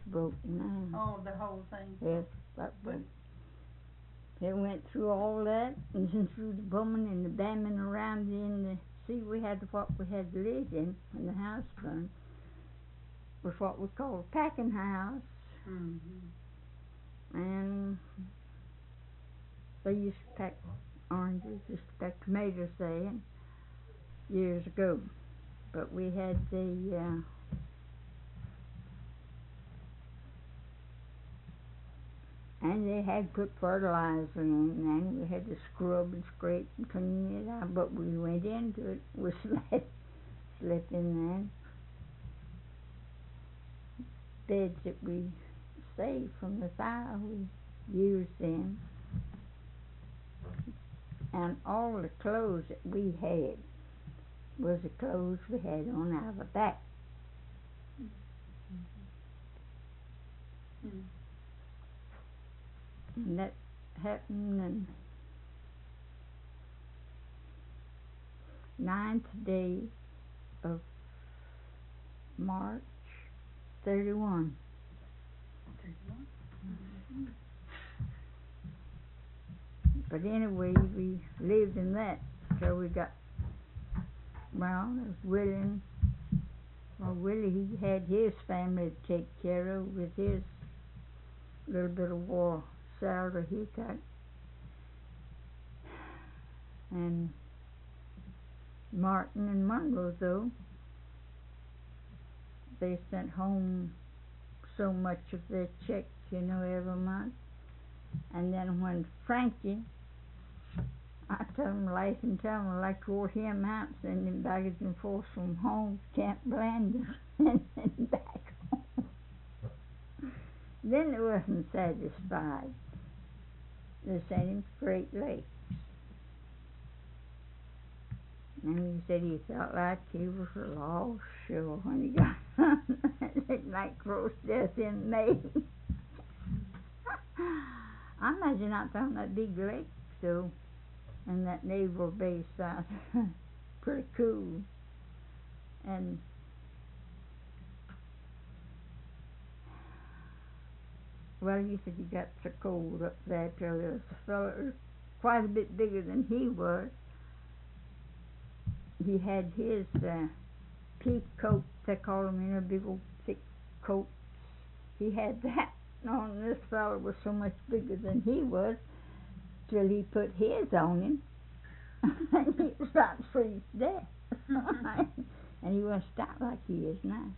broken now. Oh, the whole thing? Yes, that broke. It went through all that, and then through the bombing and the bombing around in the... See, we had what we had to live in when the house burned. Was what we called a packing house. And they used to pack oranges, used to pack tomatoes there years ago. But we had the and they had put fertilizer in, and we had to scrub and scrape and clean it out. But we went into it. We slept in there. Beds that we saved from the fire, we used them. And all the clothes that we had was the clothes we had on our back. And that happened on 9th day of March 31. But anyway, we lived in that till we got, well, it was Willie. Well, Willie, he had his family to take care of with his little bit of war salary he got. And Martin and Monroe, though, they sent home so much of their checks, every month. And then when Frankie, I tell him, like wore him out, send him baggage and forth from home to Camp Blanders and then back home. Then they wasn't satisfied. They sent him to Great Lakes. And he said he felt like he was lost, sure, when he got home. It looked like close death in May. I imagine out there on that big lake, though, and that naval base out. Pretty cool. And well, he said he got so cold up there till there was a fellow that was quite a bit bigger than he was. He had his pea coat, they call them, big old thick coats. He had that on. This fellow was so much bigger than he was till he put his on him. And he was about to freeze to death. And he wasn't stout like he is now.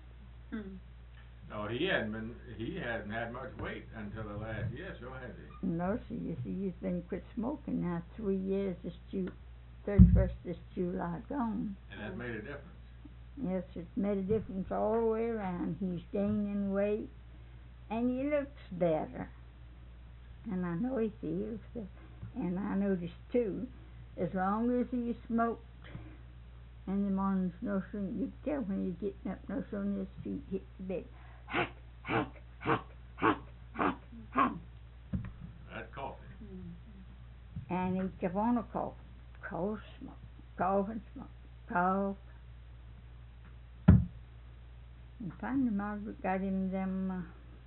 No, he hadn't had much weight until the last year, so has he? No, sir, you see, he's been quit smoking now 3 years, 31st this July gone. And that made a difference? Yes, it's made a difference all the way around. He's gaining weight, and he looks better. And I know he feels better. And I noticed, too, as long as he smoked in the mornings, no sooner, you can tell when you're getting up, no sooner his feet hit the bed. Hack, hack, hack, hack, hack, hack. That's coffee. And he kept on a cough. Cough, smoke, cough and smoke, cough. And finally Margaret got him them,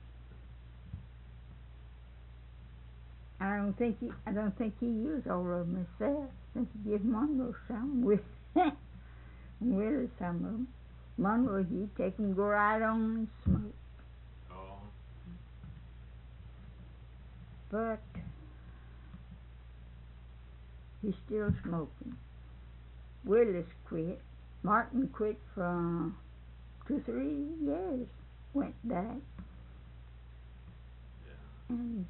I don't think he used all of them himself. I think he gave Monroe some with Willie some of them. Monroe, he'd take them, go right on and smoke. Oh. But he's still smoking. Willie's quit. Martin quit for 2-3 years. Went back. Yeah. And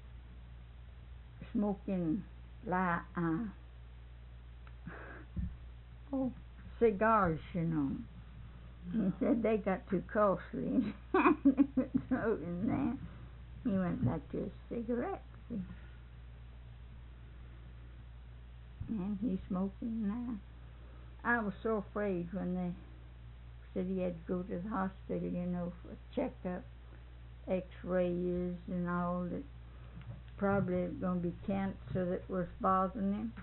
smoking cigars, He said they got too costly. Smoking there. He went back to his cigarettes. And he's smoking now. I was so afraid when they said he had to go to the hospital, for a checkup, x-rays and all, that probably going to be cancer that was bothering him.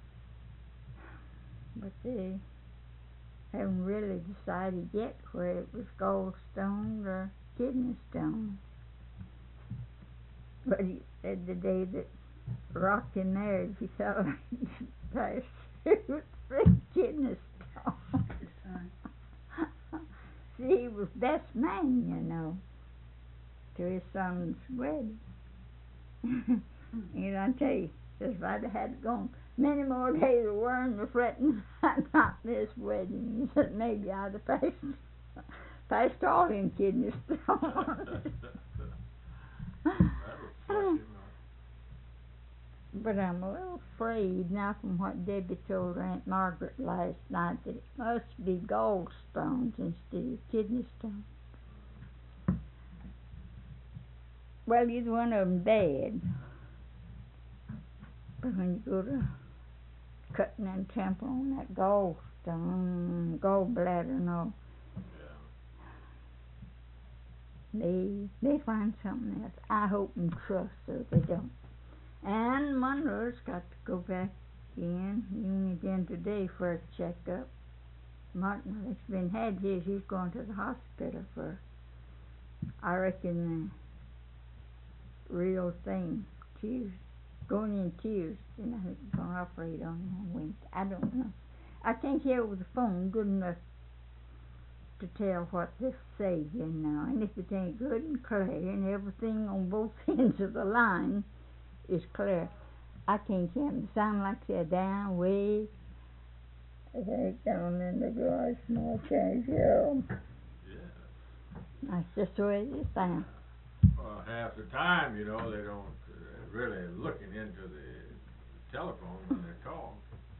But they haven't really decided yet whether it was gallstone or kidney stone. But he said the day that Rocky married, he felt like he passed through 3 kidney stones. See, he was best man, you know, to his son's wedding. And I tell you, if I'd had gone many more days of worrying and fretting about this wedding, he said maybe I'd have passed all in kidney stones. But I'm a little afraid now from what Debbie told Aunt Margaret last night that it must be gallstones instead of kidney stones. Well, either one of them bad. But when you go to cutting and temple on that gallstone, gallbladder and all, they find something else. I hope and trust so they don't. And Monroe's got to go back in. He only been today for a checkup. Martin has had his. He's going to the hospital for, I reckon, the real thing. Tuesday. Going in Tuesday. And I think he's going to operate on him on Wednesday. I don't know. I can't hear over the phone good enough to tell what they say, you know. And if it ain't good and clear and everything on both ends of the line is clear, I can't hear them. They sound like they're down way down in the garage, small change, yeah. That's just the way it sounds. Well, half the time, you know, they don't really looking into the telephone when they talk.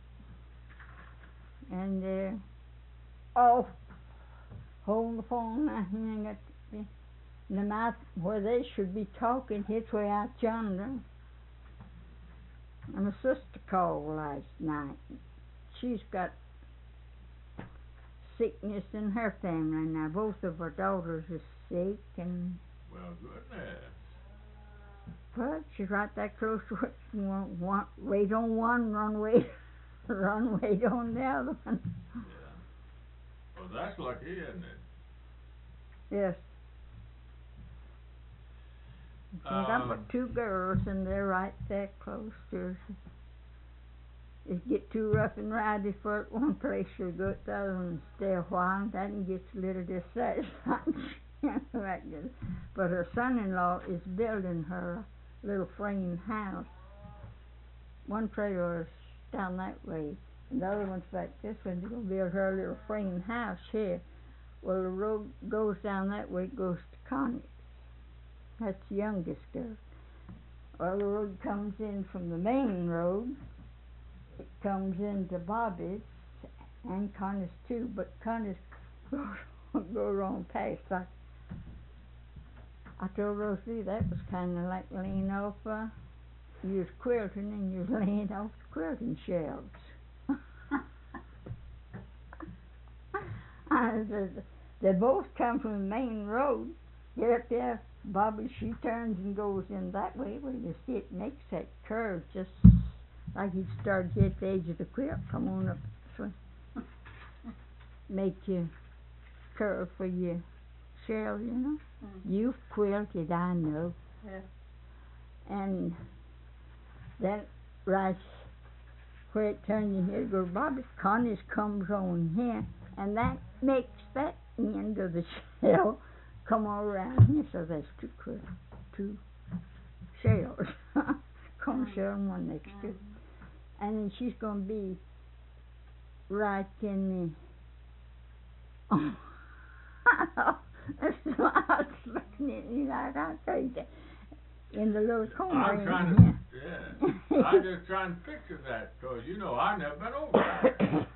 And they're off, hold the phone and got the mouth where they should be talking, hits way out yonder. And my sister called last night. She's got sickness in her family now. Both of her daughters are sick, and well, goodness. But she's right that close to it. Wait on one, wait on the other one. Yeah. Well, that's lucky, isn't it? Yes. She's got but 2 girls, and they're right there close to her. It get too rough and rowdy for it one place, she'll go to the other one and stay a while. That gets a little dissatisfied. But her son-in-law is building her little frame house. One trailer is down that way, and the other one's back this way. They're going to build her little frame house here. Well, the road goes down that way, it goes to Connie's. That's the youngest girl. Well, the road comes in from the main road. It comes into Bobby's and Connie's too, but Connie's goes on past. I told Rosie that was kind of like laying off. You was quilting and you was laying off the quilting shelves. They both come from the main road. Get up there, Bobby, she turns and goes in that way. Well, you see it makes that curve just like he'd started here at the edge of the quilt. Come on up this way. Make you curve for your shell, you know. You've quilted, I know. Yeah. And then right where it turns in here goes Bobby. Connie's comes on here, and that makes that end of the shell come all around here. So there's 2 shells. Comb shell and one next to it. And then she's going to be right in the... That's why I was looking at you like I told you. In the little corner. I'm trying to, yeah. I'm just trying to picture that, because, you know, I've never been over there.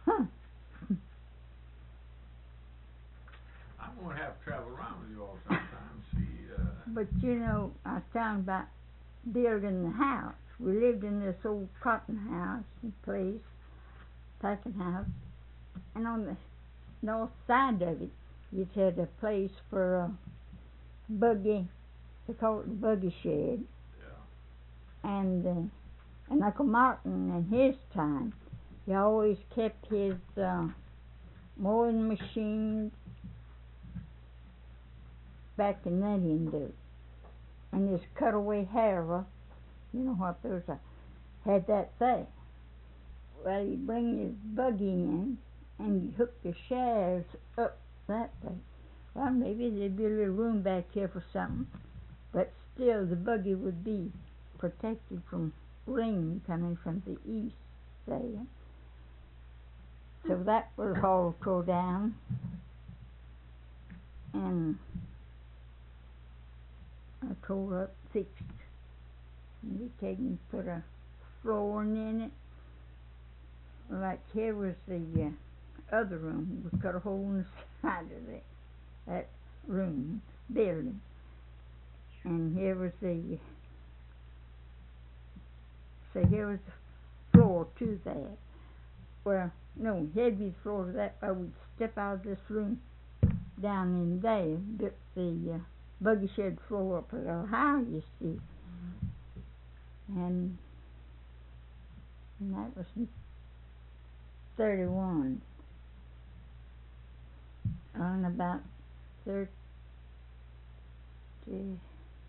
I'm going to have to travel around with you all sometime, see. But, you know, I was talking about building the house. We lived in this old cotton house and place, packing house, and on the north side of it, you had a place for a buggy. They call it the buggy shed. Yeah. And Uncle Martin in his time, he always kept his mowing machines back in that window. And this cutaway harrow, you know what those are, had that there. Well, you bring your buggy in, and you hook the shafts up that way. Well, maybe there'd be a little room back here for something, but still the buggy would be protected from rain coming from the east there. So that was all tore down, and I tore up, fixed, and we taken and put a flooring in it. Like here was the other room. We cut a hole in the side of that room, building. And here was here was the floor to that. Well, no, here'd be the floor to that, but we'd step out of this room down in there, built the buggy shed floor up a little higher, you see. And that was 31. On about 32.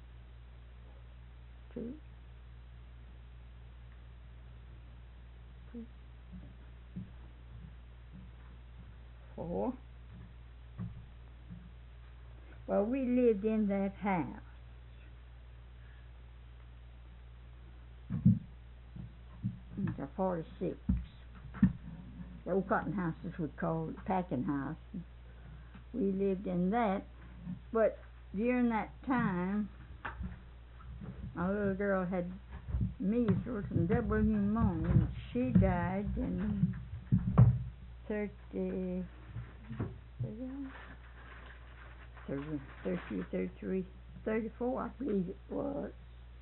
4. Well, we lived in that house. It's a 46. The old cotton houses we called it, packing house. We lived in that, but during that time, my little girl had measles and double pneumonia, and she died in 33, 34, I believe it was,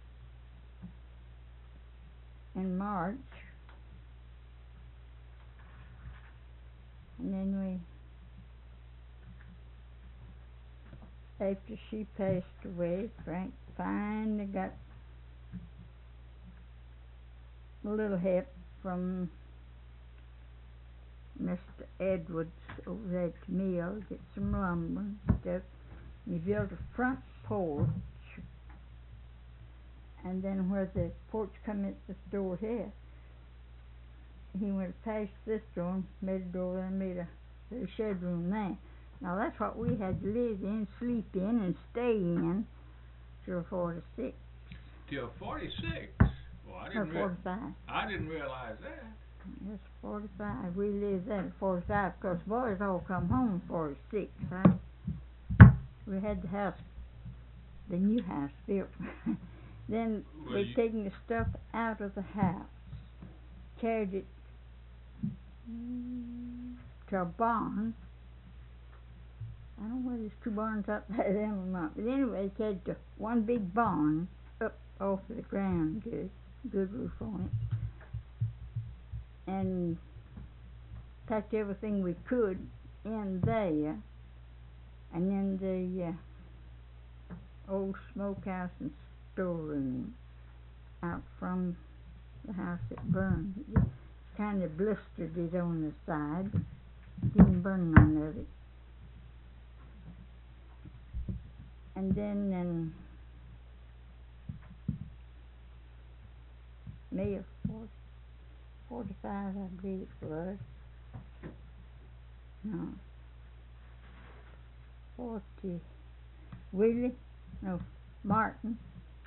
in March. And then after she passed away, Frank finally got a little help from Mr. Edwards over there at the mill, get some lumber and stuff. And he built a front porch, and then where the porch come in this door here, he went past this door and made a door there and made a little shed room there. Now that's what we had to live in, sleep in, and stay in till 46. Till 46? Well, I didn't 45. I didn't realize that. Yes, 45. We lived there at 45 because boys all come home 46, right? We had the house, the new house built. Then they'd taken the stuff out of the house, carried it to a barn. I don't know whether there's 2 barns up there then or not, but anyway, they carried to one big barn up off the ground, good roof on it, and packed everything we could in there, and then the old smokehouse and storeroom out from the house that burned. It kind of blistered it on the side, but didn't burn none of it. And then in May of 45, I believe it was. No. 40. Martin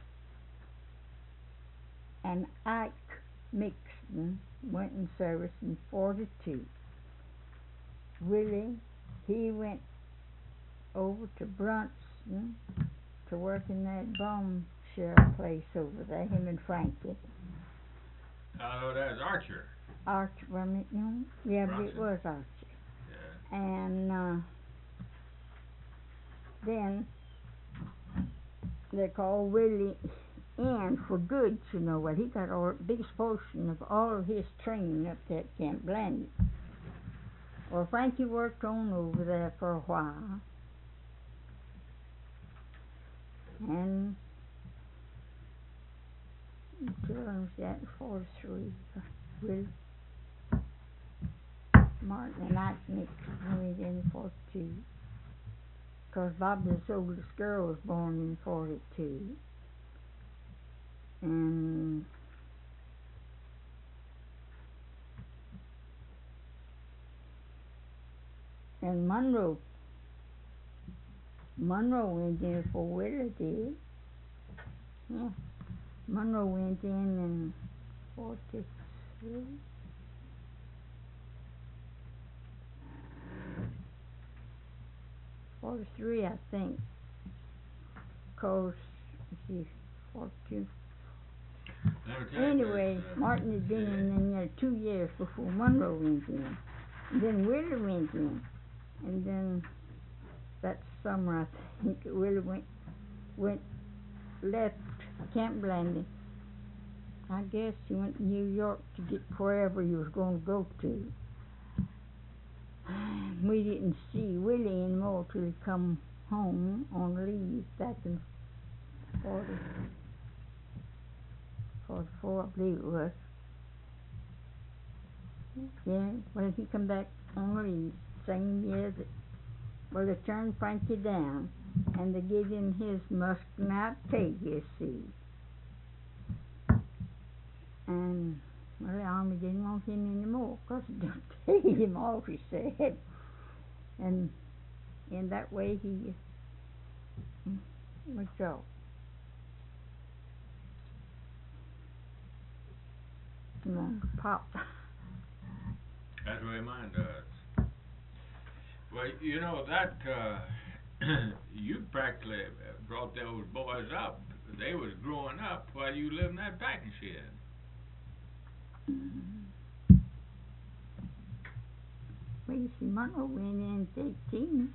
and Ike Mixon went in service in 42. Willie, he went over to Brunson to work in that bombshell place over there, him and Frankie. Oh, that's Archer. Archer, wasn't it? No? Yeah, but it was Archer. Yeah. And then they called Willie in for good, you know what. He got the biggest portion of all of his training up there at Camp Blanding. Well, Frankie worked on over there for a while. And until I was at 43, Willie, Martin and Ike Mixon went in 42. 'cause Bobby's oldest girl was born in 42. And Monroe went in before Willie did. Yeah. Monroe went in 43. 43, I think. 'Cause, let's see, 42. Anyway, Martin had been in there 2 years before Monroe went in. And then Willie went in. And then that summer, I think, Willie left Camp Blanding. I guess he went to New York to get wherever he was going to go to. We didn't see Willie anymore till he come home on leave back in 44, I believe it was. Yeah, well, he come back on leave same year that, well, they turned Frankie down, and they gave him his Muscatine pay, you see. And, well, the Army didn't want him anymore, 'cause it didn't pay him all, he said. And in that way, he was off. Pop. That's the way mine does. Well, you know, that, you practically brought those boys up. They was growing up while you lived in that packing shed. Well, you see, Monroe went in at 18.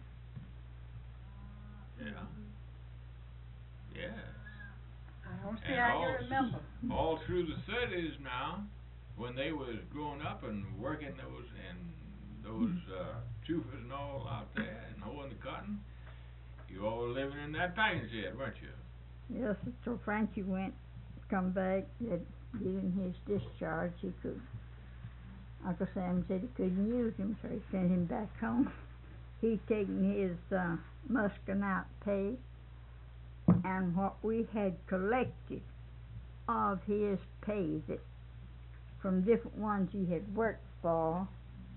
Yeah. Yes. I don't see how you remember. All through the 30s now, when they was growing up and working those choofers and all out there and hoeing the cotton, you all were living in that packing shed, weren't you? Yes, so Frankie come back, that given his discharge, he could, Uncle Sam said he couldn't use him, so he sent him back home. He'd taken his Muscatine pay, and what we had collected of his pay that from different ones he had worked for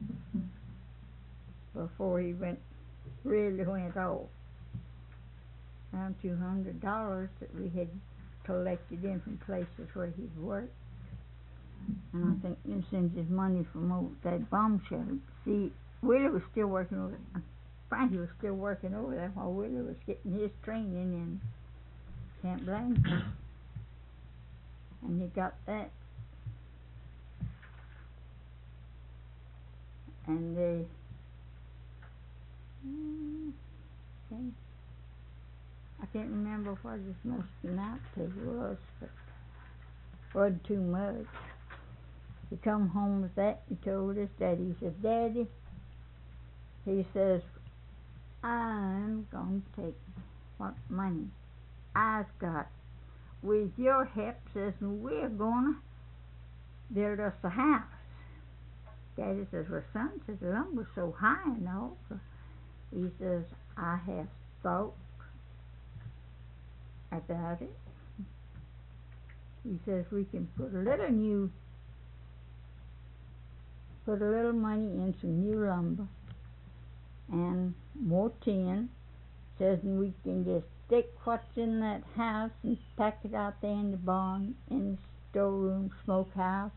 before he really went off. Around $200 that we had collected in from places where he'd worked. And I think he sends his money from over that bomb shelter. See, Willie was still working over there. Frankie was still working over there while Willie was getting his training in Camp Blanding. And he got that. And they I can't remember what his Muscatine pay was, but it wasn't too much. He come home with that, he told his daddy, he says, "Daddy," he says, "I'm going to take what money I've got. With your help," says, "we're going to build us a house." Daddy says, "Well, son," says, "the lumber's so high and all." He says, "I have thought about it." He says, "We can put a little money in some new lumber and more tin," says, "and we can just take what's in that house and pack it out there in the barn, in the storeroom, smokehouse,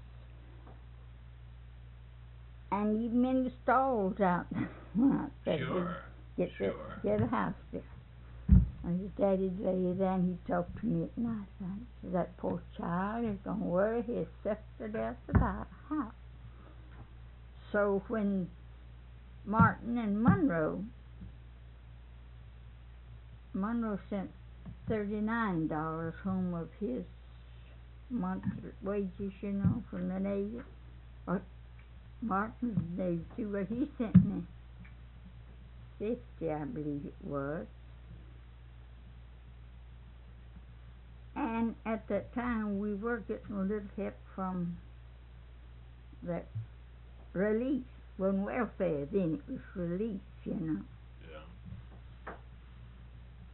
and even in the stalls out there." Sure. Get a house there. And his daddy'd lay there and he'd talk to me at night. And he said, "That poor child is going to worry himself to death about a house." So when Martin and Monroe sent $39 home of his monthly wages, you know, from the Navy. Or Martin was Navy too, but he sent me 50, I believe it was. And at that time we were getting a little help from that relief. Wasn't welfare then, it was relief, you know. Yeah.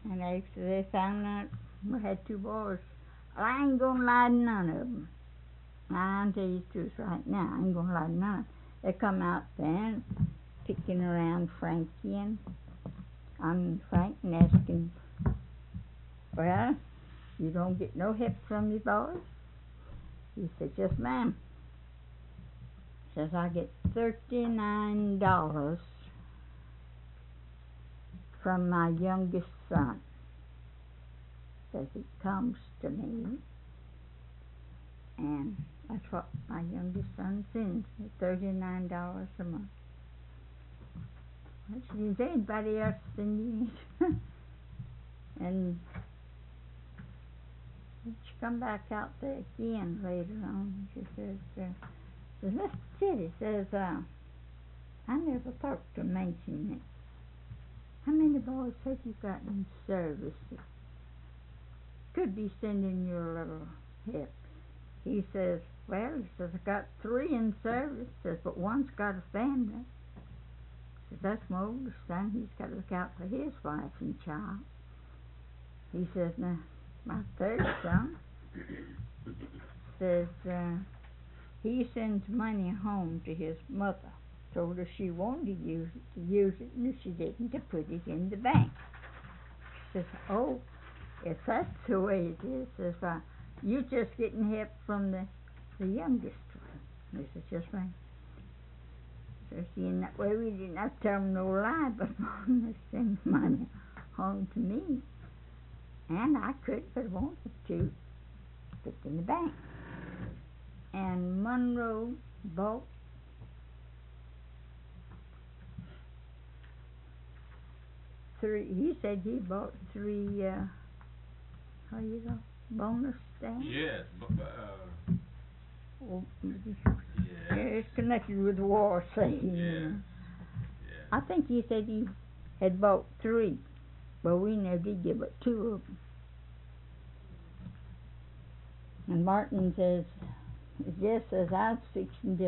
And after they found out we had two boys, well, I ain't gonna lie to none of them. I'll tell you the truth right now. I ain't gonna lie to none of them. They come out there picking around Frankie and Frank and asking, well, you don't get no help from your boys? He said, yes, ma'am. Says, I get $39 from my youngest son. Says, it comes to me, and that's what my youngest son sends me, $39 a month. I said, is anybody else sending it? And she come back out there again later on. She says, Mr. Teddy says, I never thought to mention it. How many boys have you got in service that could be sending you a little help? He says, well, he says, I got 3 in service. Says, but one's got a family. Says, that's my oldest son. He's got to look out for his wife and child. He says, now, my third son says, he sends money home to his mother. Told her she wanted to use it, and if she didn't, to put it in the bank. She says, oh, if that's the way it is, says, well, you're just getting help from the youngest one. He says, yes, ma'am. So see, in that way we didn't have to tell them no lie, but Mom sends money home to me. And I could, if I wanted to, put it in the bank. And Monroe bought he said he bought 3, how you know, bonus stamps? Yes, Oh, yes. it's connected with the war, say. Yes. Yes. I think he said he had bought 3, but we never did get but 2 of them. And Martin says, yes, says, I was fixing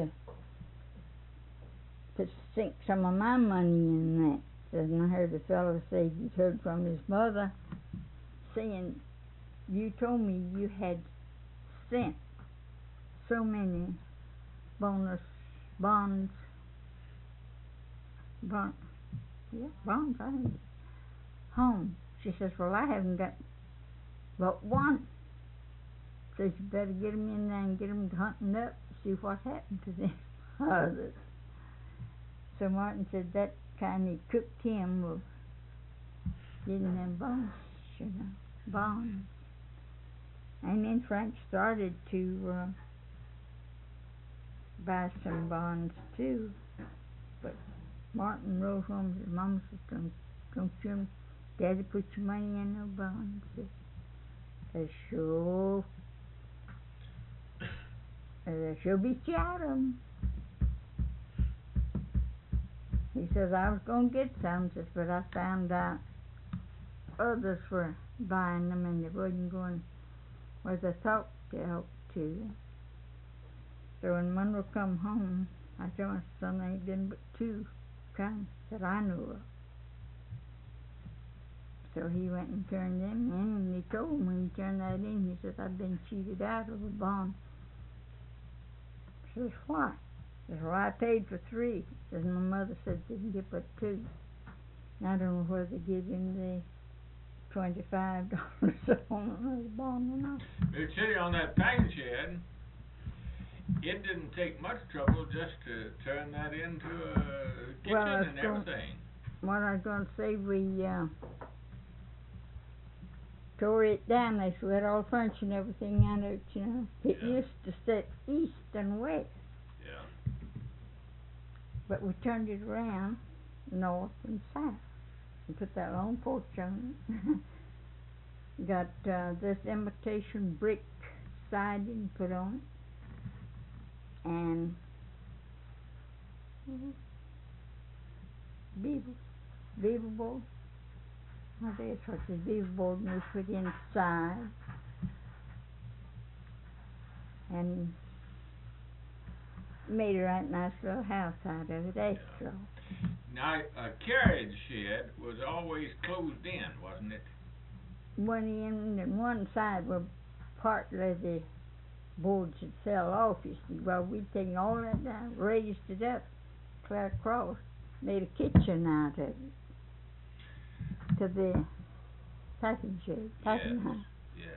to sink some of my money in that. Says, and I heard the fellow say he'd heard from his mother saying, you told me you had sent so many bonds, I think, home. She says, well, I haven't got but one. Says, you better get them in there and get them hunting up, see what happened to them others. So Martin said that kind of cooked him with getting them bonds, you know, bonds. And then Frank started to buy some bonds too. But Martin wrote home to his mom and said, don't you, Daddy, put your money in no bonds. They sure beat you out of them. He says, I was going to get some, but I found out others were buying them and they wasn't going where they thought they ought to. So when Monroe come home, I told my son there ain't been but 2 come that I knew of. So he went and turned them in, and he told him when he turned that in, he says, I've been cheated out of a bond. He says, why? He says, well, I paid for 3. He says, my mother said didn't get but 2. And I don't know whether they give him the $25 on the bond or not. But see, on that paint shed, it didn't take much trouble just to turn that into a kitchen and everything. What I was going to say, we tore it down. They had all the furniture and everything out of it, you know. It used to sit east and west. Yeah. But we turned it around north and south and put that long porch on it. Got this imitation brick siding put on it. And beaver board. I guess what the beaver board was put inside. And made a right nice little house out of it after all. Now, a carriage shed was always closed in, wasn't it? went in, and one side were partly the boards that fell off, you see. Well, we'd taken all that down, raised it up, clear across, made a kitchen out of it, to the packing house. Yes.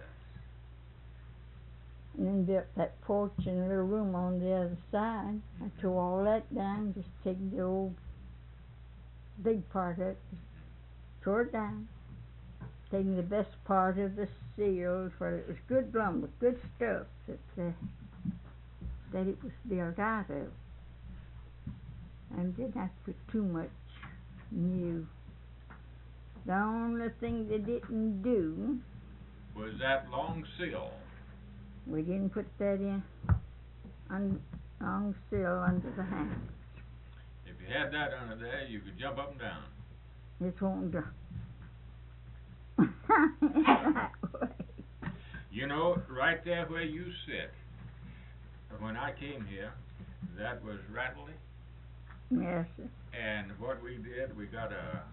And then built that porch and a little room on the other side. I tore all that down, just taking the old big part of it, tore it down, taking the best part of the seals, where it was good lumber, good stuff that it was built out of, and didn't have to put too much new. The only thing they didn't do was that long sill. We didn't put that in long sill under the house. If you had that under there, you could jump up and down. It won't do. That way. You know, right there where you sit, when I came here, that was rattly. Yes, sir. And what we did, we got a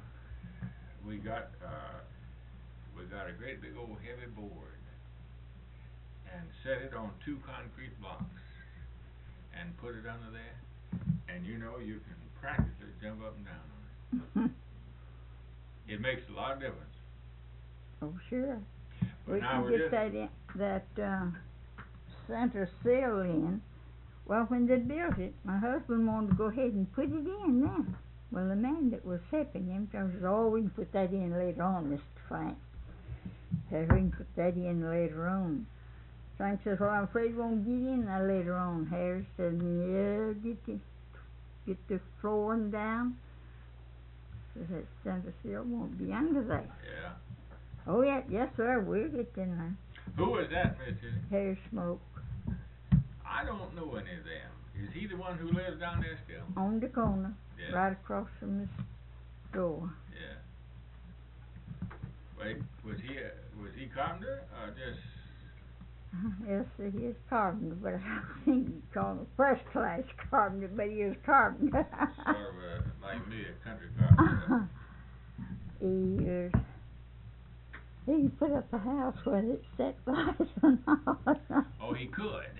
great big old heavy board and set it on 2 concrete blocks and put it under there, and you know, you can practically jump up and down on it. It makes a lot of difference. Oh, sure. But We now can we're get just, that center sill in. Well, when they built it, my husband wanted to go ahead and put it in then. Well, the man that was helping him said, "Oh, we can put that in later on, Mr. Frank." Says, "We can put that in later on." Frank says, "Well, I'm afraid we won't get in there later on." Harry said, "Yeah, get the flooring down. So that center sill won't be under there." yeah. Oh, yeah, yes, sir, we'll get in there. Who is that, Mr.? Harry Smoke, I don't know any of them. Is he the one who lives down there still? on the corner, Yeah. right across from the store. Yeah. Wait, was he carpenter or just? Yes, sir, he is carpenter, but I don't think you'd call him a first-class carpenter, but he is carpenter. Sort of like me, a country carpenter. He is. He can put up a house where it's set lights and all. Oh, he could.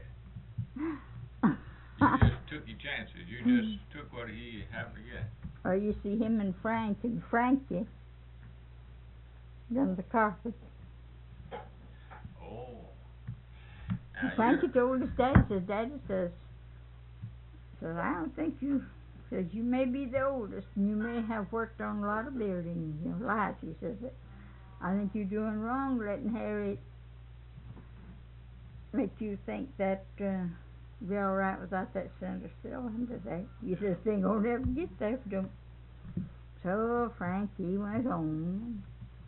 You just took your chances. You just took what he happened to get. Or you see him and Frankie done the carpet. Oh. Now Frankie you're- told his daddy says, "I don't think you," says, "you may be the oldest and you may have worked on a lot of buildings in your life." He says, "But I think you're doing wrong letting Harry make you think that be all right without that center sill under there. You just ain't gonna never get there if you don't." So Frankie went on,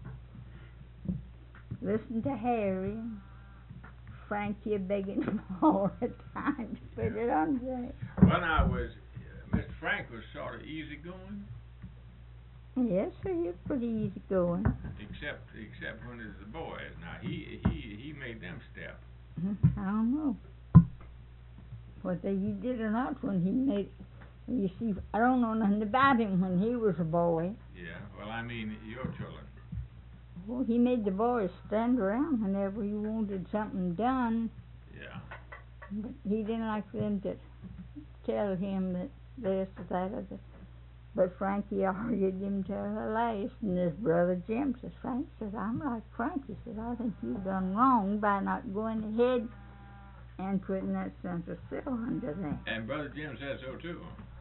listened to Harry, Frankie begging him all the time to put it under there. Well, now Mr. Frank was sort of easygoing, Yes, sir, he was pretty easy going. except when it's the boys. Now he made them step. I don't know whether he did or not when he made. You see, I don't know nothing about him when he was a boy. Yeah. Well, I mean your children. Well, he made the boys stand around whenever he wanted something done, Yeah. but he didn't like them to tell him that this or that or that. But Frankie argued him to the last, and his brother Jim says, "Frank," says, "I'm like Frank." He says, "I think you've done wrong by not going ahead and putting that center sill under there." And Brother Jim said so too.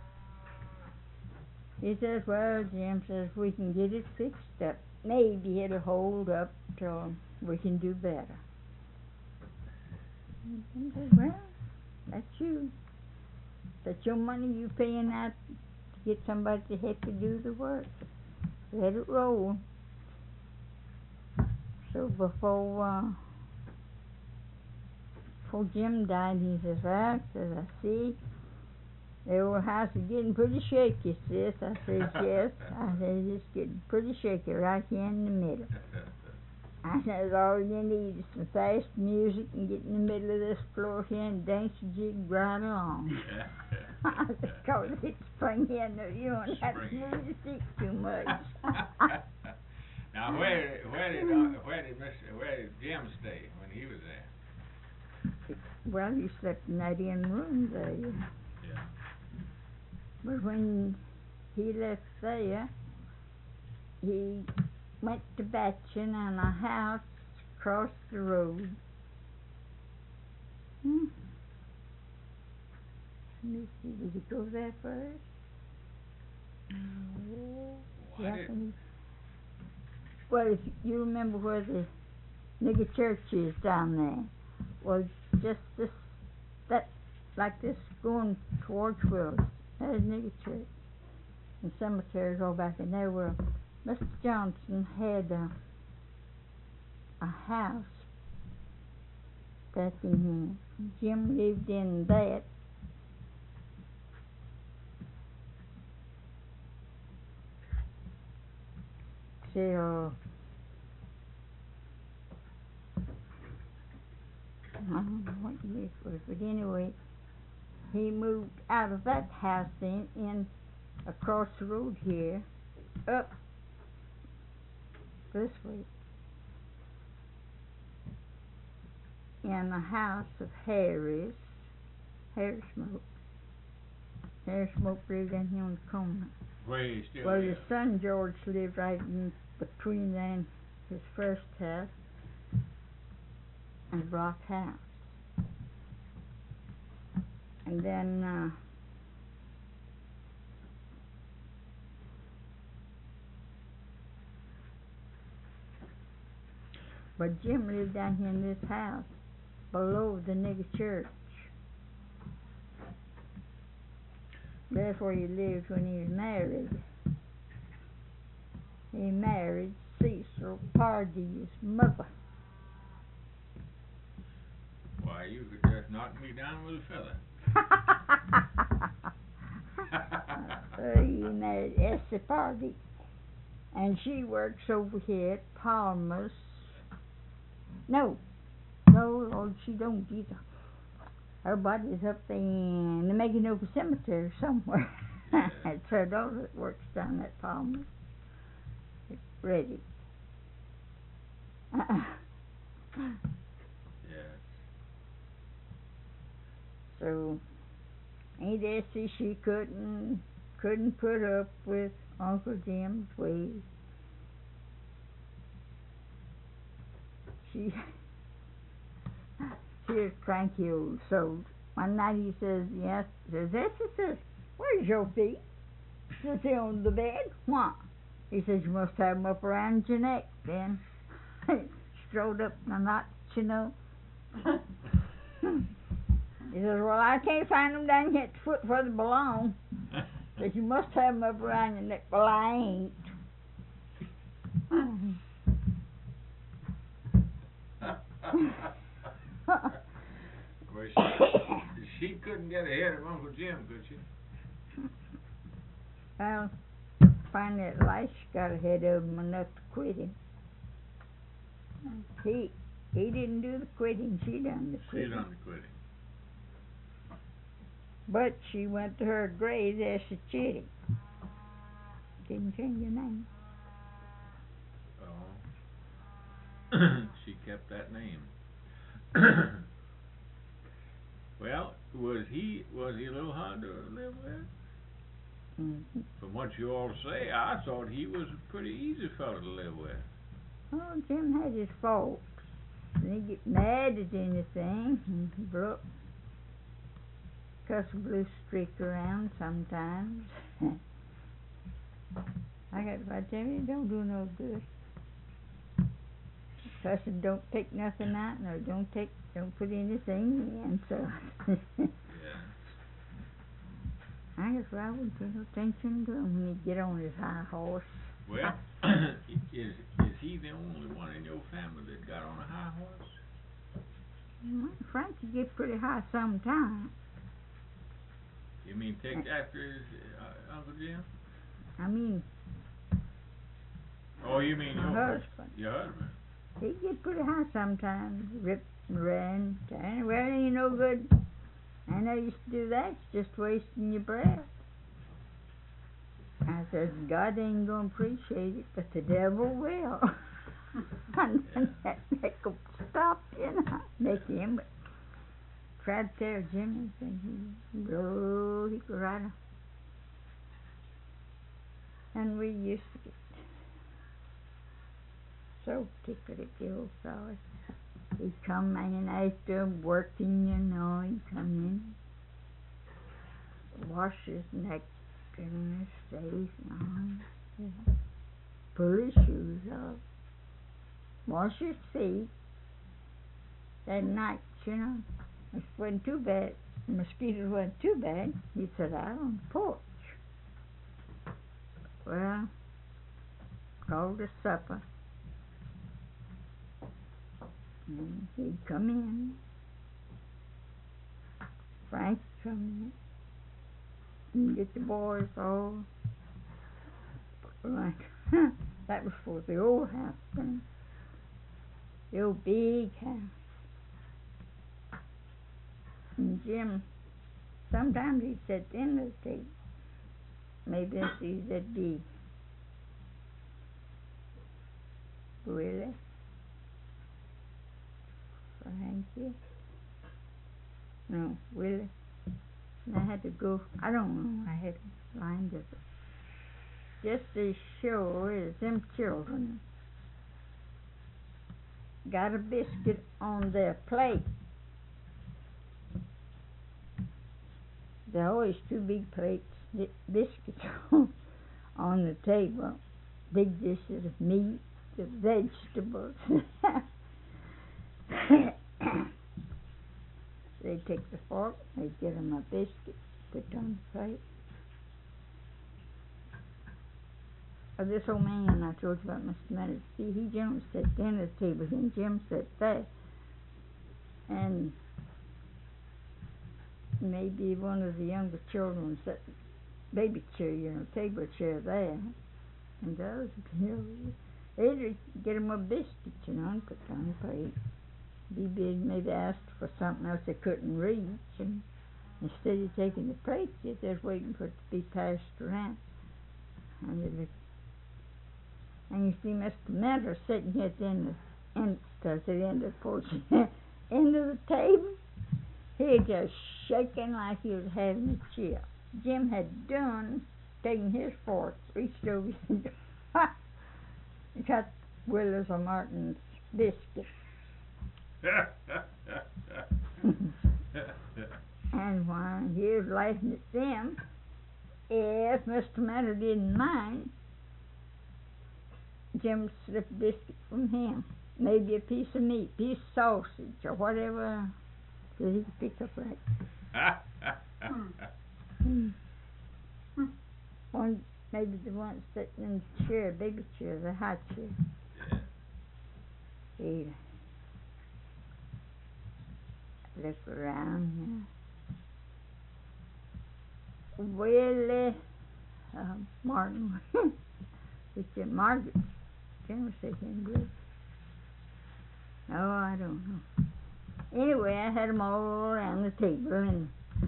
He says, "Well," Jim says, "we can get it fixed up. Maybe it'll hold up till we can do better." And Jim says, "Well, that's you. That's your money you paying out to get somebody to help you do the work. Let it roll." So before Jim died, he says, "Well," says, "I see the old house is getting pretty shaky, sis." I says, "Yes." I says, "It's getting pretty shaky right here in the middle." I says, "All you need is some fast music and get in the middle of this floor here and dance a jig right along." I said, "'Cause it's spring here, no, you don't have to Spring. move your feet too much." Now, where did Jim stay when he was there? Well, he slept in that in room there. Yeah. But when he left there, he went to Batchin on a house across the road. Let me see, did he go there first? Why did- Well, if you remember where the nigger church is down there, well, just like this going towards Wills, there's nigger church. And cemeteries all back in there. Well, Mr. Johnson had a house back in here. Jim lived in that. Till I don't know what year it was, but anyway, he moved out of that house then in across the road here, up this way, in the house of Harry Smoke. Harry Smoke lived down here on the corner. Where he still Well, lives? his son George lived right in between then his first house and Brock House. And then but Jim lived down here in this house below the nigger church. That's where he lived when he was married. He married Cecil Pardee's mother. Why, you could just knock me down with a feather. He married Essie Pardee. And she works over here at Palmer's. No, Lord, she don't either. Her body's up there in the Maganova Cemetery somewhere. It's her daughter that works down at Palmer's. It's ready. Yes. So, Aunt Essie, she couldn't put up with Uncle Jim's ways. She's a cranky old soul. One night he says, yes, says, Essie, says, where's your feet? Says, they're on the bed. Why? He says, you must have them up around your neck then. Strode up in a knot, you know. He says, well, I can't find them down here at the foot where they belong. Says, you must have them up around your neck. Well, I ain't. Well, she couldn't get ahead of Uncle Jim, could she? Well, finally at last she got ahead of him enough to quit him. He didn't do the quitting, she done the quitting. She done the quitting. But she went to her grave as a chitty. Didn't change her name. Oh. She kept that name. Well, was he a little hard to live with? Mm-hmm. From what you all say, I thought he was a pretty easy fellow to live with. Oh, Jim had his faults. And he'd get mad at anything and cuss a blue streak around sometimes. I tell you, it don't do no good. Cussing don't take nothing out, nor don't put anything in, so. Yeah. I guess I wouldn't pay no attention to him when he'd get on his high horse. Well, is he the only one in your family that got on a high horse? Well, Frankie gets pretty high sometimes. You mean take after his Uncle Jim? I mean, Oh, you mean my your husband. Your husband? He get pretty high sometimes. Rip and ran. Well, it ain't no good. I know you used to do that. It's just wasting your breath. I says, God ain't gonna appreciate it, but the devil will. And then that make him stop, you know, make him. But tried to tell Jimmy, said he could ride him. And we used to get so tickled at the old fellas. He'd come in after working, you know, he'd come in, wash his neck and his face and all, yeah. Pull his shoes off, wash his feet. That night, you know, it wasn't too bad, the mosquitoes wasn't too bad. He'd sit out on the porch. Well, called to supper. And he'd come in. Frank come in. And get the boys all like that was for the old house then. The old big house. And Jim, sometimes he'd sit at the end of the table. Maybe that'd be Willie, Frankie, no, Willie. And I had to go, I don't know, I had lined up. Just as sure as them children got a biscuit on their plate. There are always two big plates, biscuits on the table, big dishes of meat, of vegetables. They'd take the fork, they'd get them a biscuit, put it on the plate. This old man I told you about, Mr. Matters, see, he generally sat at the end of the table, he and Jim sat there. And maybe one of the younger children sat baby chair, you know, table chair there. And those, you know, they'd get them a biscuit, you know, and put it on the plate. Be big, maybe asked for something else they couldn't reach, and instead of taking the plate, they're just waiting for it to be passed around. And you see Mr. Mentor sitting here at the end of the porch, end of the table. He just shaking like he was having a chill. Jim had done taking his fork, reached over and cut Willis or Martin's biscuit. And while he was laughing at them, if Mr. Mentor didn't mind, Jim slipped a biscuit from him, maybe a piece of meat, piece of sausage, or whatever that he could pick up right. One, maybe the one sitting in the chair, baby chair, the high chair. He'd look around, yeah. Willie Martin, which Margaret, General said him good. Oh, I don't know. Anyway, I had them all around the table, and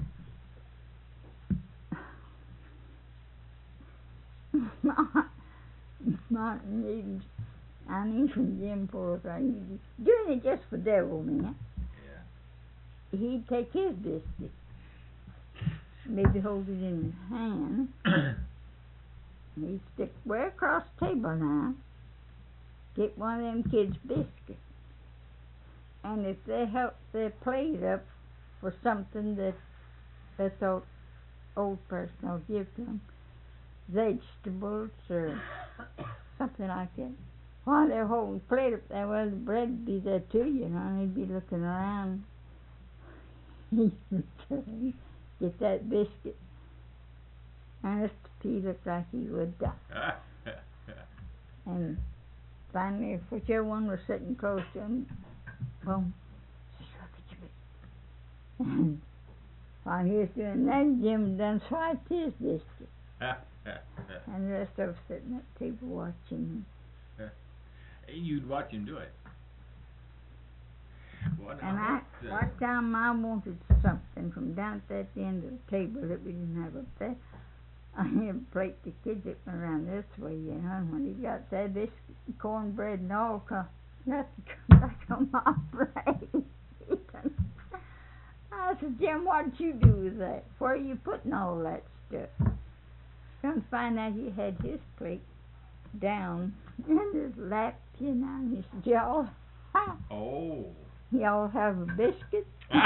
Martin even, I mean from Jim Forrest, he's doing it just for devil, man. Yeah. He'd take his biscuit, maybe hold it in his hand. He'd stick way across the table now, get one of them kids' biscuits. And if they held their plate up for something that they thought old person will give them, vegetables or something like that, while they're holding the plate up there, well, the bread would be there too, you know, and he'd be looking around. He'd return, get that biscuit. And Mr. P looked like he would die. And finally, whichever one was sitting close to him, well, and while he was doing that, Jim done swiped his biscuit. And the rest of us sitting at the table watching him. You'd watch him do it. Well, and what time I wanted something from down at the end of the table that we didn't have up there, I had a plate the kids that went around this way, you know, and when he got that biscuit and cornbread and all, got to come back on my plate. I said, Jim, what'd you do with that? Where are you putting all that stuff? Come to find out he had his plate down in his lap, you know, and his jaw. Oh. Y'all have a biscuit?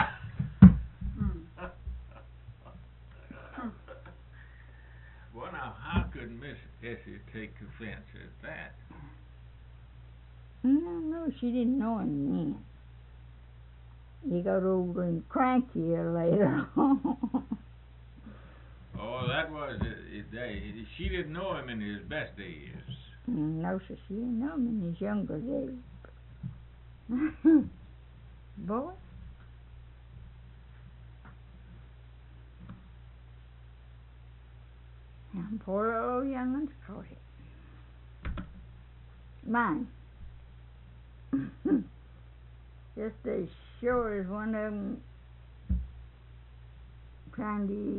Well, now, how could Miss Essie take offense at that? No, she didn't know him then. He got older and crankier later on. Oh, that was she didn't know him in his best days. No, sir, she didn't know him in his younger days. Boy. And poor old young'un's caught it. Mine. Just as sure as one of them trying to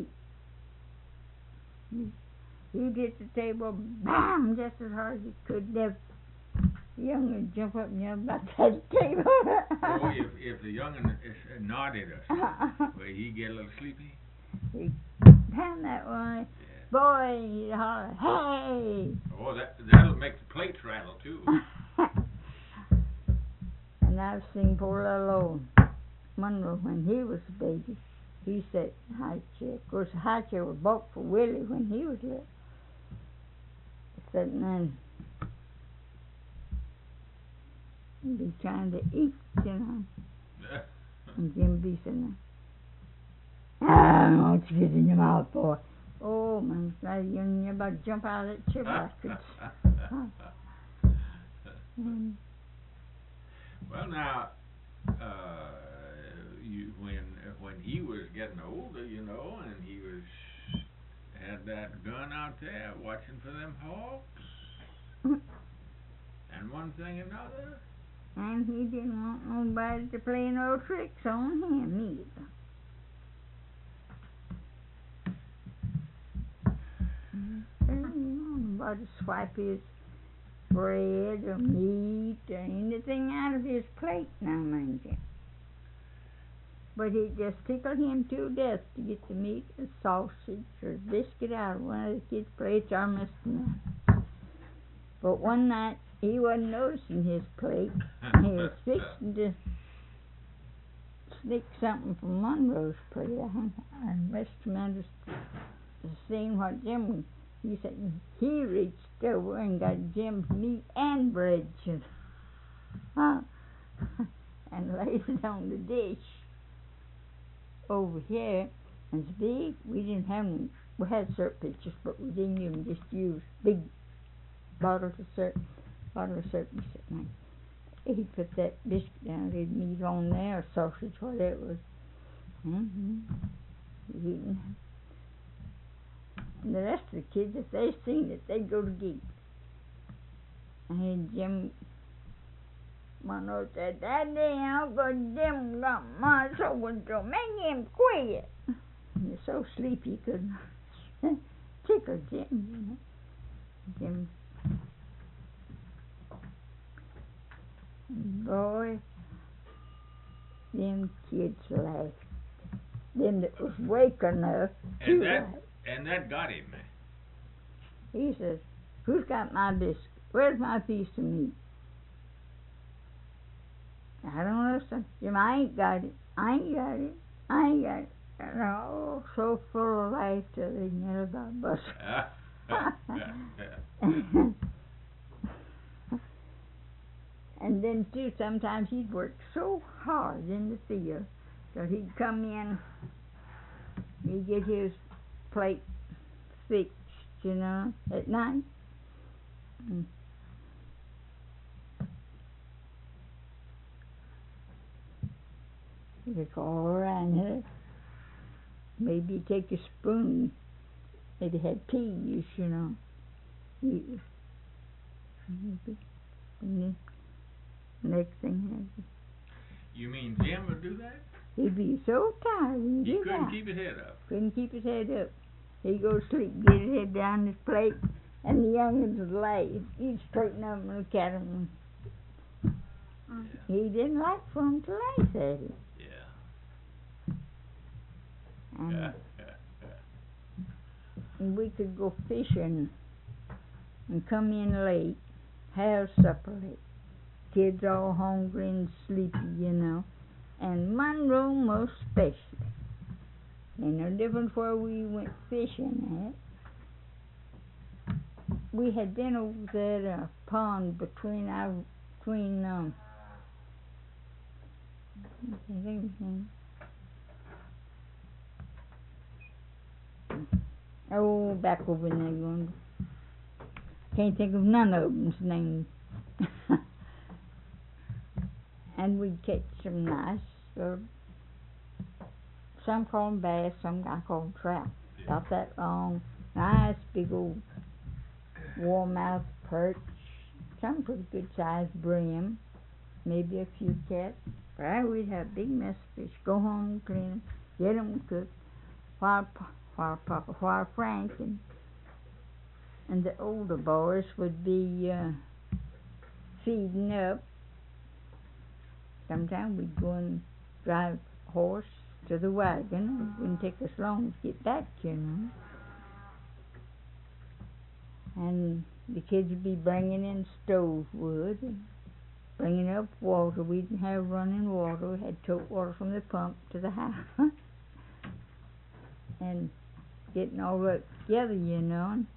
eat. He'd hit the table, bam, just as hard as he could. The young'un jump up and yell about that table. Oh, if the young'un nodded or something, will he get a little sleepy? He'd pound that one. Yeah. Boy, he'd holler, hey! Oh, that'll make the plates rattle, too. And I've seen poor little old Monroe when he was a baby. He sat in a high chair. Of course, the high chair was bought for Willie when he was little. Sitting there, he'd be trying to eat, you know. And Jim be sitting there. Won't you get in your mouth, boy? Oh, man, you're about to jump out of that chair backwards. Well, now, when he was getting older, you know, and he had that gun out there watching for them hawks, and one thing another. And he didn't want nobody to play no tricks on him either. Nobody swipe his bread or meat or anything out of his plate now, mind you. But it just tickled him to death to get the meat or sausage or biscuit out of one of the kids' plates or missing them. But one night he wasn't noticing his plate. He was fixing to sneak something from Monroe's plate. I must have seen what Jim was. He said he reached over and got Jim's meat and bread and laid it on the dish over here. And it's big. We didn't have any. We had syrup pitchers, but we didn't even just use big bottles of syrup. He said, man, he put that biscuit down, his meat on there, or sausage, whatever it was. Eating. And the rest of the kids, if they seen it, they'd go to geek. And Jim Monroe said, Daddy, Uncle Jim got my so-and-so, make him quit. And he's so sleepy he couldn't tickle Jim, you know. Jim. Boy, them kids laughed. Them that was awake enough to laugh. And that got him. He says, who's got my biscuit? Where's my piece of meat? I don't know, son. Jim, I ain't got it. And all so full of laughter they never got busted. And then, too, sometimes he'd work so hard in the field that he'd come in, he'd get his plate fixed, you know, at night. He'd go all around here. Maybe he'd take a spoon. Maybe had peas, you know. Maybe. And then next thing happened. You mean Jim would do that? He'd be so tired when he did that. He couldn't keep his head up. Couldn't keep his head up. He'd go to sleep, get his head down his plate, and the young'uns would lay. He'd straighten up and look at him. He didn't like for him to laugh at him. Yeah. And, Yeah. and we could go fishing and come in late, have supper late. Kids all hungry and sleepy, you know. And Monroe most especially. Ain't no difference where we went fishing at. We had been over there at a pond between I can't think of his name. Oh, back over in there going. Can't think of none of them's names. And we'd catch some nice, some call 'em bass, some I call 'em trout. About that long, nice big old warmouth perch, some pretty good sized brim, maybe a few cats. Well, we'd have a big mess of fish. Go home, clean 'em, get 'em cooked, while Frank and the older boys would be feeding up. Sometimes we'd go and drive horse to the wagon. It wouldn't take us long to get back, you know. And the kids would be bringing in stove wood and bringing up water. We didn't have running water. We had tote water from the pump to the house. And getting all that together, you know. And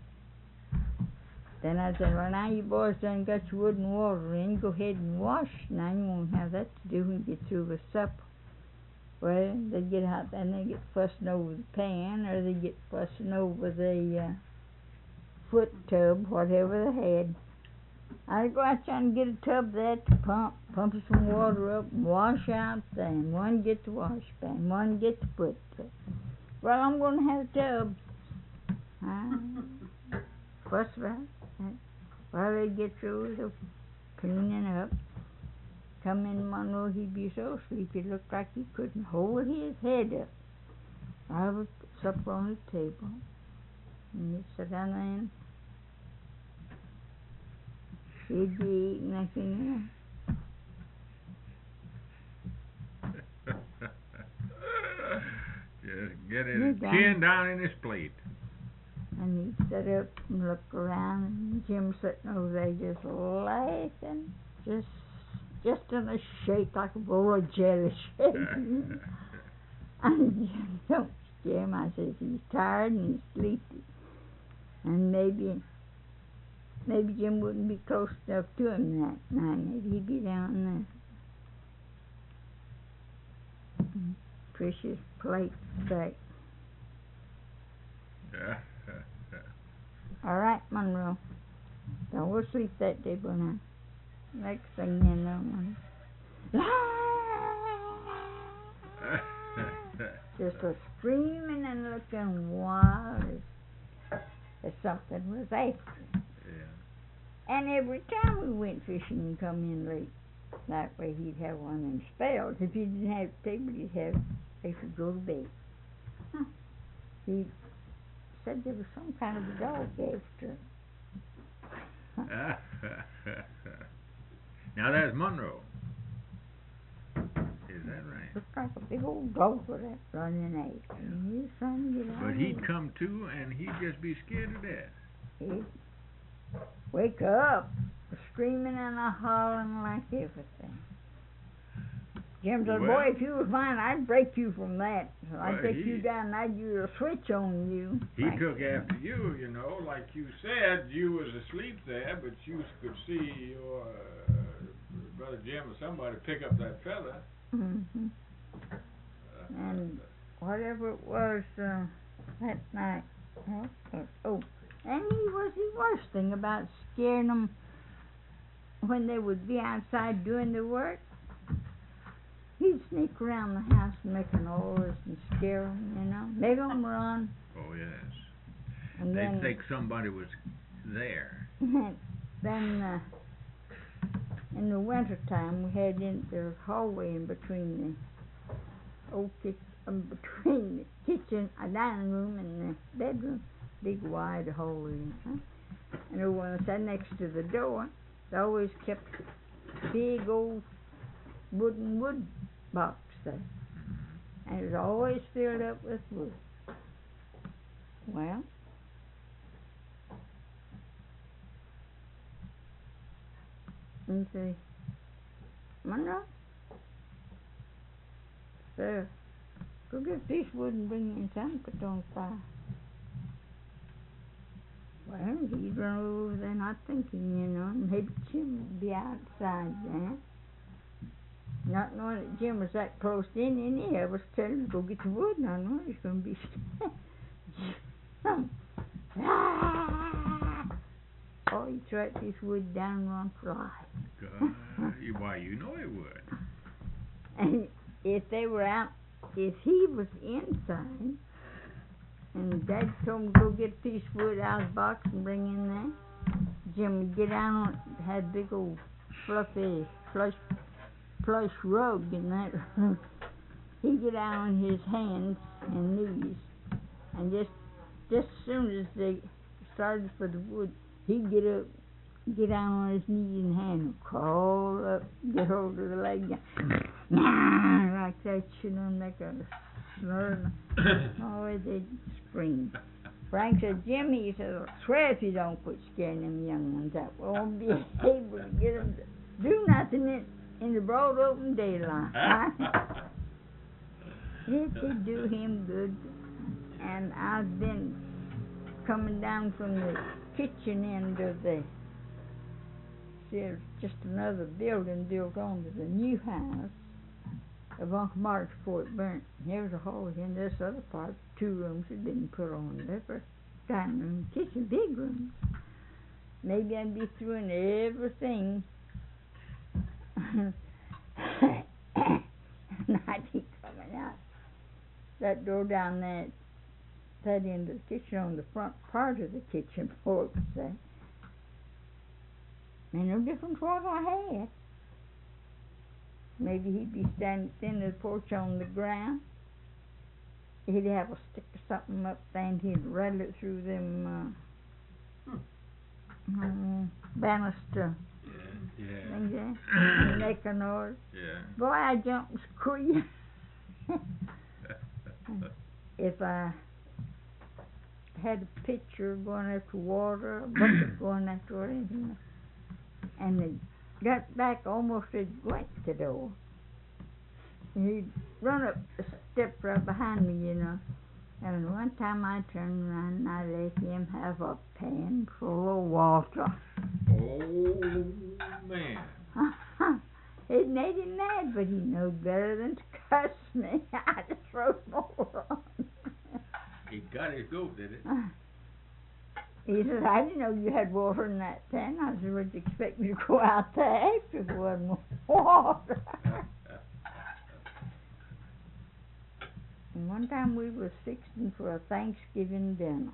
then I said, well, now you boys done got your wood and water in. Go ahead and wash. Now you won't have that to do when you get through with supper. Well, they'd get out there and they'd get fussing over the pan, or they'd get fussing over the foot tub, whatever they had. I'd go out there and get a tub there to pump some water up and wash out there. And one get the wash pan, one get the foot tub. Well, I'm going to have a tub. Fuss about that. Well, they'd get through the cleaning up. Come in Monroe, he'd be so sleepy, it looked like he couldn't hold his head up. I would put supper on the table, and he'd sit down there and he'd be eating like you know. Just get his chin down in his plate. And he'd sit up and look around, and Jim sitting over there just laughing, just in a shake like a bowl of jelly shaking. And Jim, don't scare him. I says, he's tired and he's sleepy. And maybe Jim wouldn't be close enough to him that night. Maybe he'd be down there. Push his plate back. All right, Monroe. Don't go sleep that table now. Next thing you know, just a screaming and looking wild as something was after him. Yeah. And every time we went fishing and come in late, that way he'd have one of them spells. If he didn't have the table, he'd have, they could go to bed. He said there was some kind of a dog after him. Now there's Monroe. Is that right? Looked like a big old dog with that running after him. He was trying to get out. But he'd come to and he'd just be scared to death. He'd wake up, screaming and hollering like everything. Jim said, boy, if you was mine, I'd break you from that. So I'd take you down and I'd use a switch on you. He took after you, you know, like you said, you was asleep there, but you could see your brother Jim or somebody pick up that feather. Mm-hmm. And whatever it was that night, and he was the worst thing about scaring them when they would be outside doing the work. He'd sneak around the house and make a noise and scare them, you know, make them run. Oh, yes. And they'd think somebody was there. Then in the wintertime, we had the hallway in between between the kitchen, dining room, and the bedroom, big wide hole in it. And over on the side next to the door, they always kept a big old wood box there. And it was always filled up with wood. Well, you see, Monroe, sir, go get a piece of wood and bring me some, put it on the fire. Well, he'd run over there not thinking, you know, and maybe Jim would be outside there. Not knowing that Jim was that close in, any of us tell him to go get the wood, and I know he's going to be oh, he threw this wood down and run fly. God, why, you know he would. And if they were out, if he was inside, and Dad told him to go get a piece of wood out of the box and bring in there, Jim would get down on it, had a big old fluffy plush rug in that room. He'd get down on his hands and knees, and just as soon as they started for the wood, he'd get up, get down on his knees and hands, and crawl up, get hold of the leg, like that, you know, and make a snore. Oh, they'd scream. Frank said, Jim, he said, I swear if you don't quit scaring them young ones out, we won't be able to get them to do nothing in the broad open daylight. It did do him good. And I've been coming down from the kitchen end of there's just another building built onto the new house of Uncle Mark's before it burnt. There was a hole in this other part, 2 rooms had been put on there for dining room, kitchen, big rooms. Maybe I'd be through in everything. And I'd be coming out that door down that end of the kitchen, on the front part of the kitchen before it was there. Made no difference what I had. Maybe he'd be standing at the end of the porch on the ground. He'd have a stick or something up there, and he'd rattle it through them banister things there, and make a noise. Yeah. Boy, I jumped and screamed. If I had a pitcher going after water, a bucket going after water, anything, and they got back almost as went to the door, and he'd run up a step right behind me, you know. And one time I turned around and I let him have a pan full of water. Oh, man. It made him mad, but he knew better than to cuss me. I just wrote more on. He got his goat, did it? He said, I didn't know you had water in that pan. I said, would you expect me to go out there after there wasn't more water? And one time we was fixing for a Thanksgiving dinner.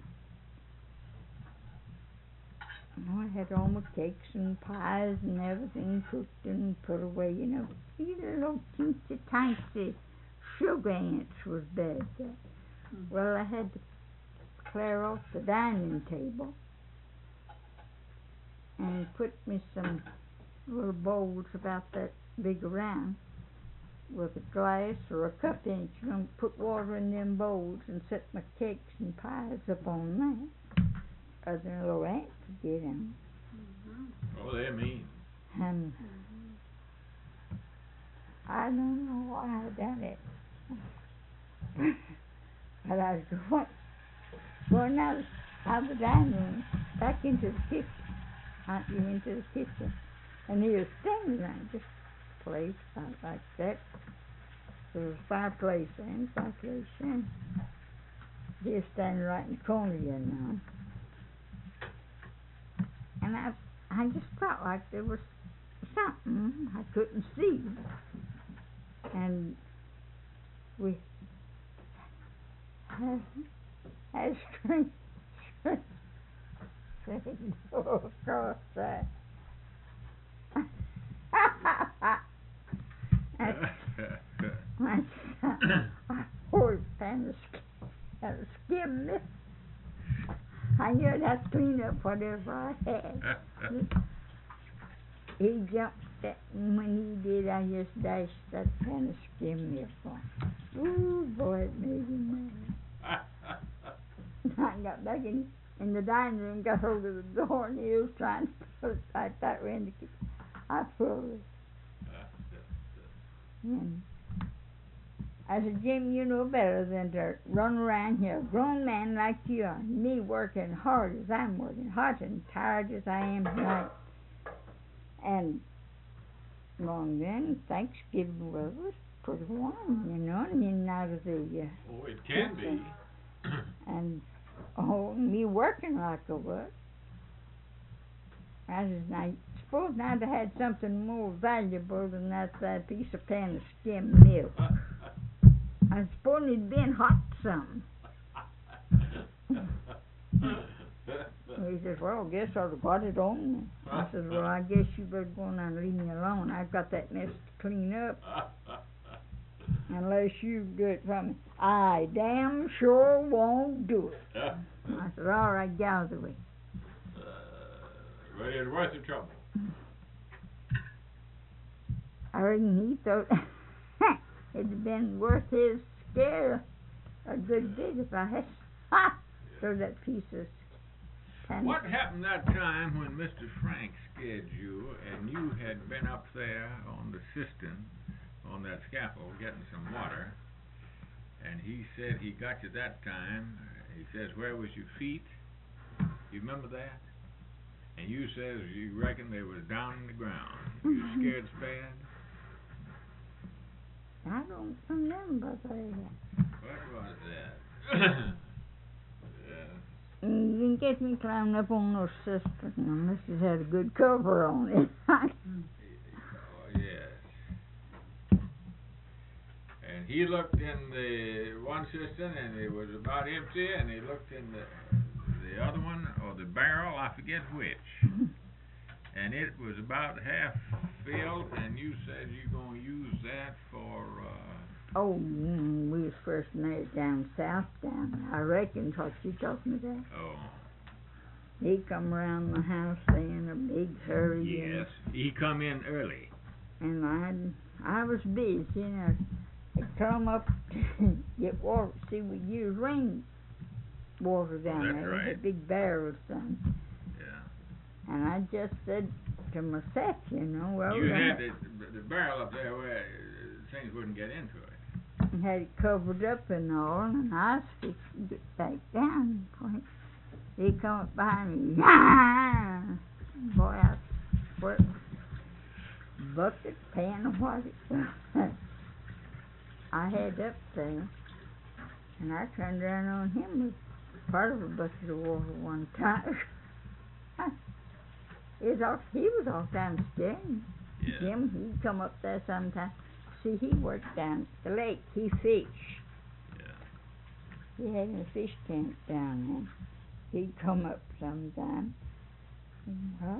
And I had all my cakes and pies and everything cooked and put away, you know. These little teensy tiny sugar ants was bad there. Well, I had to clear off the dining table and put me some little bowls about that big around with a glass or a cup in it. You know, put water in them bowls and set my cakes and pies up on that. Other little ants would get in. Oh, they're mean. And I don't know why I done it. But I was going out of the dining room, back into the kitchen, into the kitchen, and he was standing there, just place like that. There was a fireplace and he was standing right in the corner, you know. And I just felt like there was something I couldn't see. And we I screamed across that. My son up whatever I had. He jumped at, and when he did, I just dashed that pan of skim milk on. Ooh, boy, it made him mad. I got back in the dining room, got hold of the door, and he was trying to put it like that way in the kitchen. I pulled it. And I said, Jim, you know better than to run around here, a grown man like you are, me working hard as I'm working, hot and tired as I am tonight. And long then, Thanksgiving was pretty warm, you know, and in and out of the oh, it can be. and me working like I was. I said, now, suppose I'd have had something more valuable than that piece of pan of skim milk. I suppose it'd been hot something. He says, well, I guess I'd have got it on me. I says, well, I guess you better go on and leave me alone. I've got that mess to clean up. Unless you do it for me. I damn sure won't do it. I said, all right, get out of the way. But it's worth the trouble. I reckon he thought it'd have been worth his scare a good bit if I had thrown that piece of pan. What happened that time when Mr. Frank scared you and you had been up there on the cistern, on that scaffold, getting some water, and he said he got you that time? He says, where was your feet? You remember that? And you says you reckon they was down in the ground. You scared spad? I don't remember that. What was that? Yeah. You didn't get me climbing up on no cistern unless it had a good cover on it. Oh, yes. And he looked in the one cistern and it was about empty, and he looked in the other one, or the barrel, I forget which. And it was about half filled, and you said you're going to use that for, we was first married down south down. I reckon what you talking about. Oh. He come around the house in a big hurry. Yes, he come in early. And I was busy, you know. I'd come up to get water. See, we use rain water down that's there. right. It's a big barrel, son. Yeah. And I just said to myself, you know, well, you had the barrel up there where things wouldn't get into it. and had it covered up and all, and I was fixing to get back down. He come up behind me. Boy, I swear, bucket, pan, or what it was. I had up there, and I turned around on him with part of a bucket of water one time. He was off downstairs. Yeah. Jim, he'd come up there sometime. See, he worked down at the lake. He fished. Yeah. He had a fish camp down there. He'd come up sometime. Huh?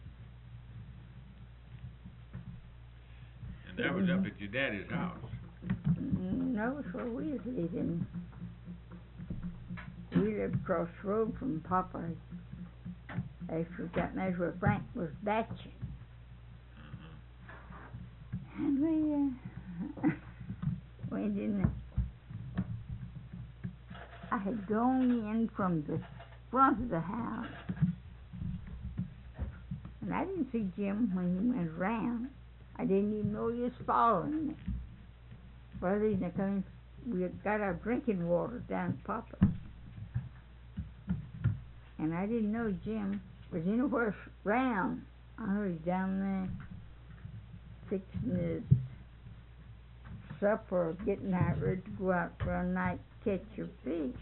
And that was up at your daddy's house. No, it's where we was living. We lived across the road from Papa's. After we got married, where Frank was batching. And we went in there. I had gone in from the front of the house. And I didn't see Jim when he went around. I didn't even know he was following me. For the reason I come in, we got our drinking water down at Papa's. And I didn't know Jim was anywhere around. I was down there fixing his supper, getting out ready to go out for a night to catch your fish.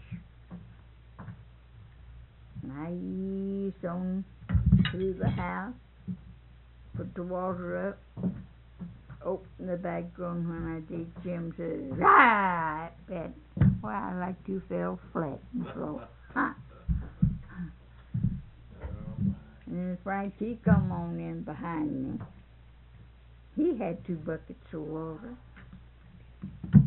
And I eased on through the house, put the water up, opened the back door, and when I did, Jim said, "Right, bed." Well, I like to fell flat on the floor. Huh. And then Frank, he come on in behind me. He had 2 buckets of water.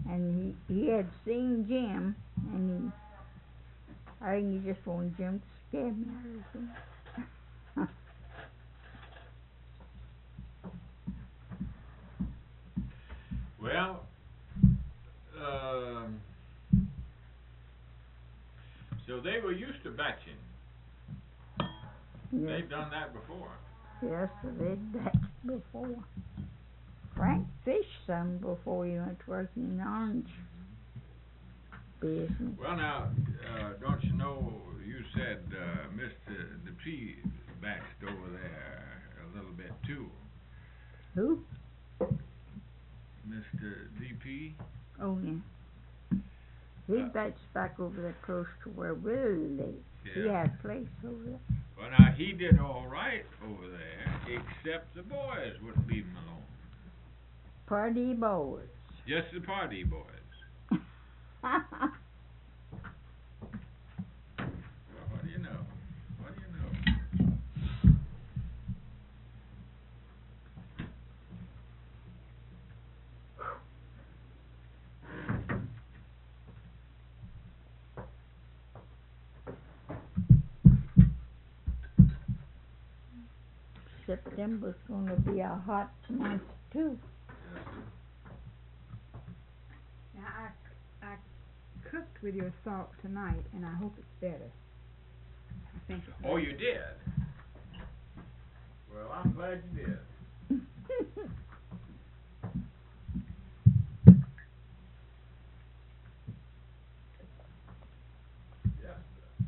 And he had seen Jim, and I think he just wanted Jim to scared me out of it. Well, so they were used to batching. Yes, They've done that before. yes, sir, they'd that before. Frank fished some before he went to work in the orange business. Well, now, don't you know, you said Mr. Dupree batched over there a little bit too. Who? Mr. DP? Oh, yeah. He batched back over there close to where Willie lives. He Yeah. had a place over there. Well, now, he did all right over there, except the boys wouldn't leave him alone. Party boys. Just the party boys. Well, what do you know? What do you know? September's gonna be a hot month too. Now, I cooked with your salt tonight, and I hope it's better. I think it's Oh, you did? Well, I'm glad you did. Yes, sir.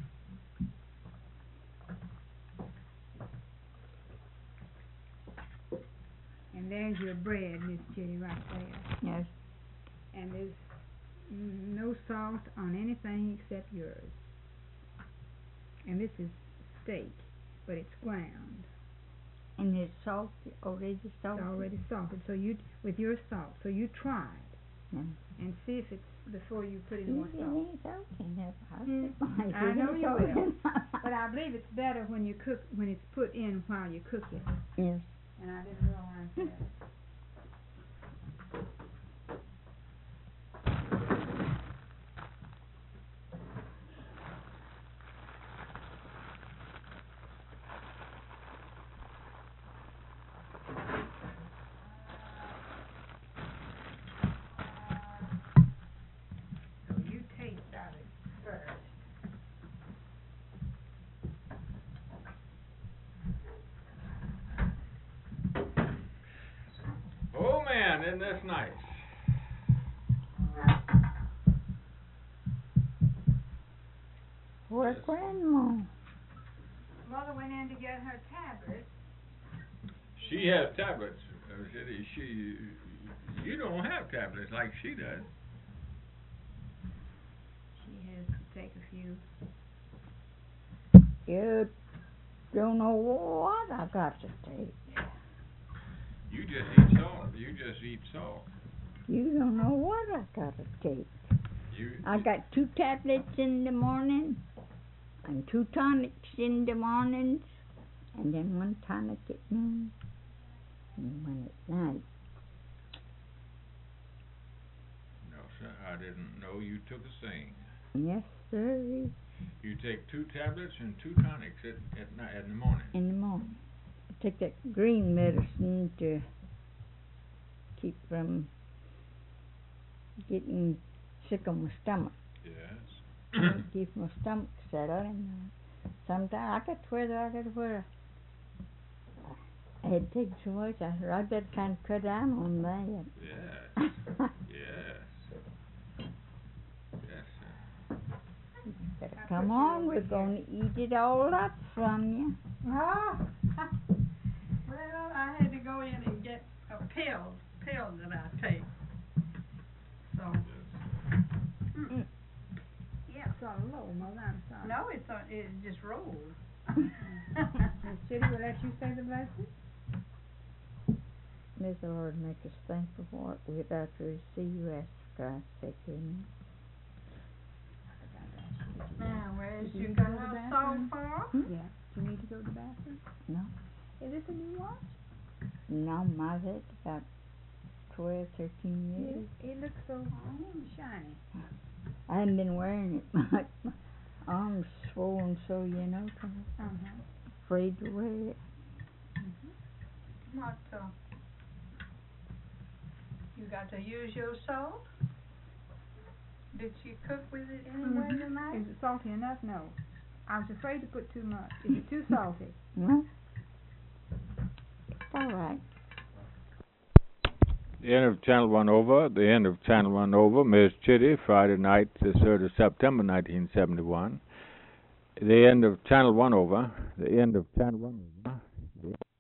And there's your bread, Miss Kitty, right there. Yes. And there's no salt on anything except yours. And this is steak, but it's ground. And it's salty, already salted. It's already salted. So you, with your salt, so you try it Yeah. and see if it's before you put in See, more it salt. ain't salty enough. I know you will. But I believe it's better when you cook, when it's put in while you cook it. Yes. And I didn't realize that. So you taste of it first. Oh, man, isn't this nice? Where's Grandma? Mother went in to get her tablets. She has tablets. You don't have tablets like she does. She has to take a few. You don't know what I got to take. You just eat salt. You just eat salt. You don't know what I got to take. I got 2 tablets in the morning, and 2 tonics in the mornings, and then 1 tonic at noon, and 1 at night. No, sir, I didn't know you took a thing. Yes, sir, You take 2 tablets and 2 tonics at night, in the morning. in the morning. I take that green medicine to keep from getting sick on my stomach. Yes. Keep my stomach settled, and sometimes I got to where I had to take so much. I said, I better kind of cut down on that. Yes. Yes. Yes, sir. Better come on, we're going to eat it all up from you. Oh, well, I had to go in and get a pill that I take. So. Mm. Yeah. It's on low, Mother, I'm sorry. No, it just rolled. Miss Chitty will let you say the blessing? May the Lord make us thankful for what we're about to receive. You ask for Christ's sake, amen. Now, where's Did you you got go to the enough bathroom? salt for? Hmm? Yeah. Do you need to go to the bathroom? No, Is this a new watch? no, I've had it about 12, 13 years. It looks so shiny. I haven't been wearing it much. arms swollen so, you know, 'cause I'm afraid to wear it. What, you got to use your salt? Did you cook with it anyway tonight? Is it salty enough? No. I was afraid to put too much. Is it too salty? No? It's all right. The end of Channel 1 over. The end of Channel 1 over. Miss Chitty, Friday night, the 3rd of September, 1971. The end of Channel 1 over. The end of Channel 1 over.